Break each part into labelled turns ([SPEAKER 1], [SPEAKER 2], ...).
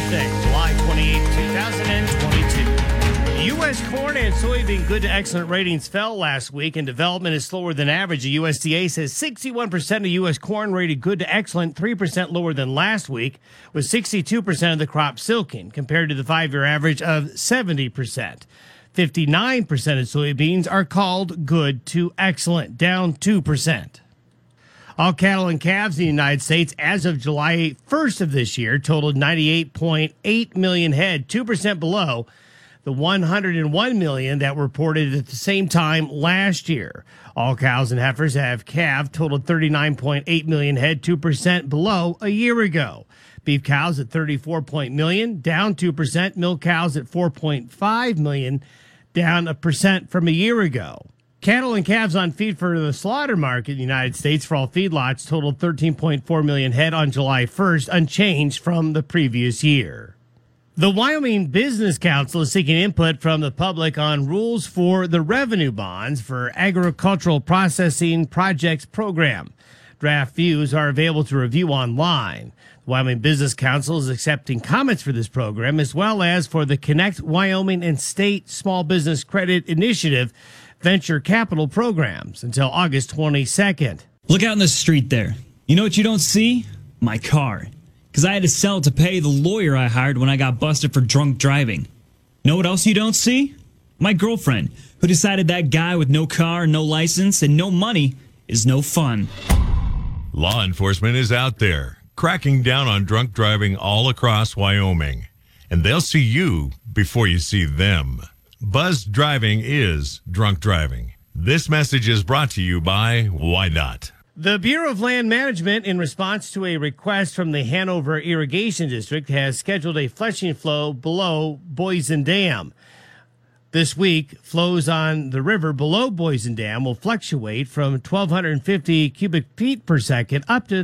[SPEAKER 1] Thursday, July 28, 2022. U.S. corn and soybean good to excellent ratings fell last week, and development is slower than average. The USDA says 61% of U.S. corn rated good to excellent, 3% lower than last week, with 62% of the crop silking, compared to the 5-year average of 70%. 59% of soybeans are called good to excellent, down 2%. All cattle and calves in the United States as of July 1st of this year totaled 98.8 million head, 2% below the 101 million that were reported at the same time last year. All cows and heifers have calved totaled 39.8 million head, 2% below a year ago. Beef cows at 34 million, down 2%. Milk cows at 4.5 million, down 1% from a year ago. Cattle and calves on feed for the slaughter market in the United States for all feedlots totaled 13.4 million head on July 1st, unchanged from the previous year. The Wyoming Business Council is seeking input from the public on rules for the revenue bonds for agricultural processing projects program. Draft views are available to review online. The Wyoming Business Council is accepting comments for this program, as well as for the Connect Wyoming and State Small Business Credit Initiative venture capital programs until August 22nd.
[SPEAKER 2] Look out in the street there. You know what you don't see? My car. Because I had to sell it to pay the lawyer I hired when I got busted for drunk driving. Know what else you don't see? My girlfriend, who decided that guy with no car, no license, and no money is no fun.
[SPEAKER 3] Law enforcement is out there, cracking down on drunk driving all across Wyoming. And they'll see you before you see them. Buzzed driving is drunk driving. This message is brought to you by WYDOT.
[SPEAKER 1] The Bureau of Land Management, in response to a request from the Hanover Irrigation District, has scheduled a flushing flow below Boysen Dam. This week, flows on the river below Boysen Dam will fluctuate from 1,250 cubic feet per second up to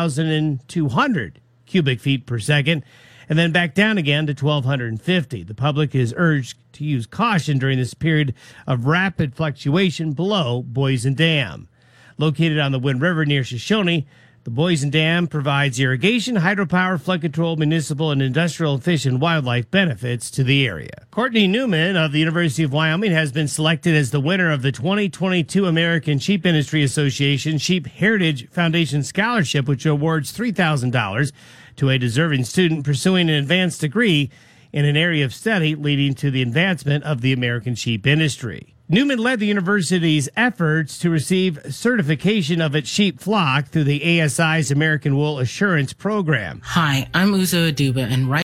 [SPEAKER 1] 3,200 cubic feet per second, and then back down again to 1,250. The public is urged to use caution during this period of rapid fluctuation below Boysen Dam. Located on the Wind River near Shoshone, the Boysen Dam provides irrigation, hydropower, flood control, municipal, and industrial fish and wildlife benefits to the area. Courtney Newman of the University of Wyoming has been selected as the winner of the 2022 American Sheep Industry Association Sheep Heritage Foundation Scholarship, which awards $3,000 to a deserving student pursuing an advanced degree in an area of study leading to the advancement of the American sheep industry. Newman led the university's efforts to receive certification of its sheep flock through the ASI's American Wool Assurance Program.
[SPEAKER 4] Hi, I'm Uzo Aduba, and right